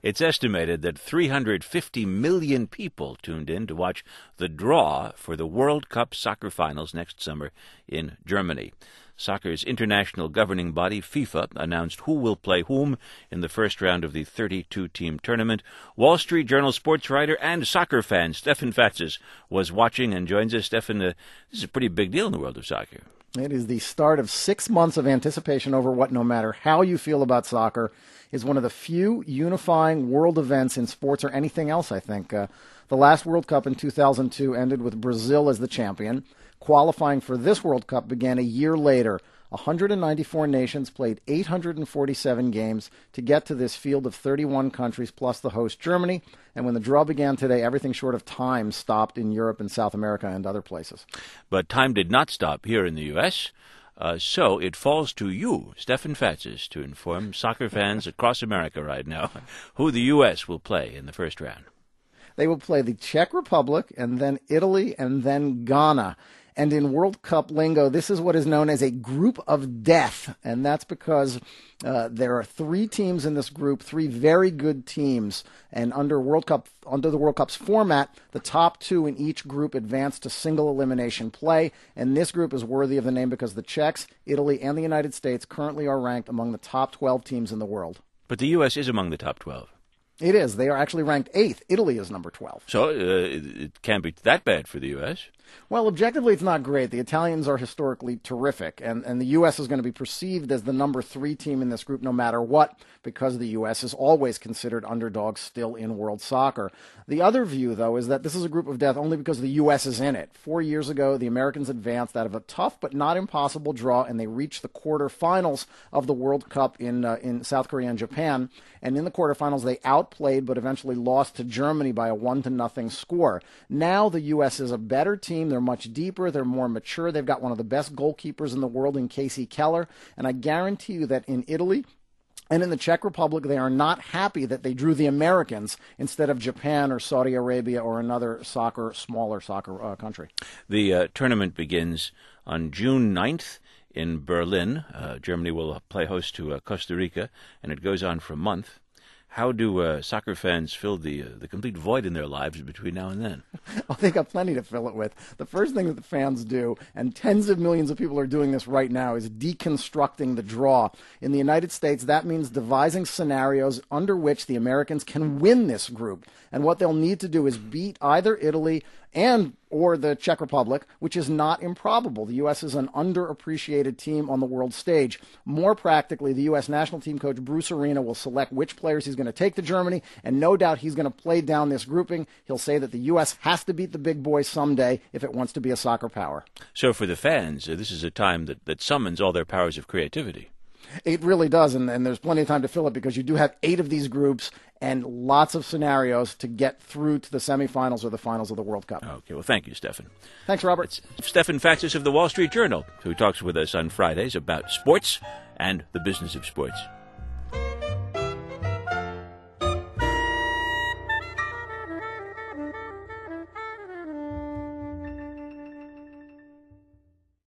It's estimated that 350 million people tuned in to watch the draw for the World Cup soccer finals next summer in Germany. Soccer's international governing body, FIFA, announced who will play whom in the first round of the 32-team tournament. Wall Street Journal sports writer and soccer fan Stefan Fatsis was watching and joins us. Stefan, this is a pretty big deal in the world of soccer. It is the start of 6 months of anticipation over what, no matter how you feel about soccer, is one of the few unifying world events in sports or anything else, I think. The last World Cup in 2002 ended with Brazil as the champion. Qualifying for this World Cup began a year later. 194 nations played 847 games to get to this field of 31 countries plus the host Germany. And when the draw began today, everything short of time stopped in Europe and South America and other places. But time did not stop here in the U.S., so it falls to you, Stefan Fatsis, to inform soccer fans across America right now who the U.S. will play in the first round. They will play the Czech Republic and then Italy and then Ghana. And in World Cup lingo, this is what is known as a group of death. And that's because there are 3 teams in this group, 3 very good teams. And under the World Cup's format, the top 2 in each group advance to single elimination play. And this group is worthy of the name because the Czechs, Italy, and the United States currently are ranked among the top 12 teams in the world. But the U.S. is among the top 12. It is. They are actually ranked 8th. Italy is number 12. So it can't be that bad for the U.S. Well, objectively, it's not great. The Italians are historically terrific, and the U.S. is going to be perceived as the number 3 team in this group no matter what, because the U.S. is always considered underdogs still in world soccer. The other view, though, is that this is a group of death only because the U.S. is in it. 4 years ago, the Americans advanced out of a tough but not impossible draw, and they reached the quarterfinals of the World Cup in South Korea and Japan. And in the quarterfinals, they outplayed but eventually lost to Germany by a 1-0 score. Now the U.S. is a better team. They're much deeper. They're more mature. They've got one of the best goalkeepers in the world in Casey Keller. And I guarantee you that in Italy and in the Czech Republic, they are not happy that they drew the Americans instead of Japan or Saudi Arabia or another smaller soccer country. The tournament begins on June 9th in Berlin. Germany will play host to Costa Rica, and it goes on for a month. How do soccer fans fill the complete void in their lives between now and then? Oh, they got plenty to fill it with. The first thing that the fans do, and tens of millions of people are doing this right now, is deconstructing the draw. In the United States, that means devising scenarios under which the Americans can win this group. And what they'll need to do is beat either Italy or the Czech Republic, which is not improbable. The U.S. is an underappreciated team on the world stage. More practically, the U.S. national team coach Bruce Arena will select which players he's going to take to Germany, and no doubt he's going to play down this grouping. He'll say that the U.S. has to beat the big boys someday if it wants to be a soccer power. So for the fans, this is a time that summons all their powers of creativity. It really does, and there's plenty of time to fill it because you do have 8 of these groups and lots of scenarios to get through to the semifinals or the finals of the World Cup. Okay, well, thank you, Stefan. Thanks, Robert. It's Stefan Fatsis of the Wall Street Journal, who talks with us on Fridays about sports and the business of sports.